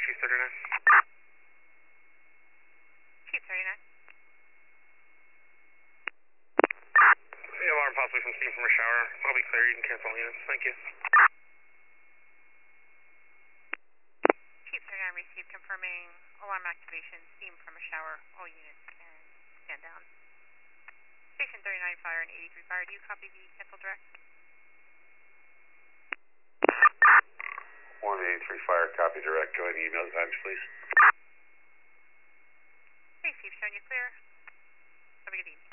Chief 39. Chief 39. Alarm possibly from steam from a shower. I'll be clear. You can cancel all units. Thank you. Chief 39 received, confirming alarm activation, steam from a shower. All units can stand down. Station 39 fire and 83 fire. Do you copy the cancel direct? 183 fire, copy direct. Go ahead and email the times, please. Received, showing you clear. Have a good evening.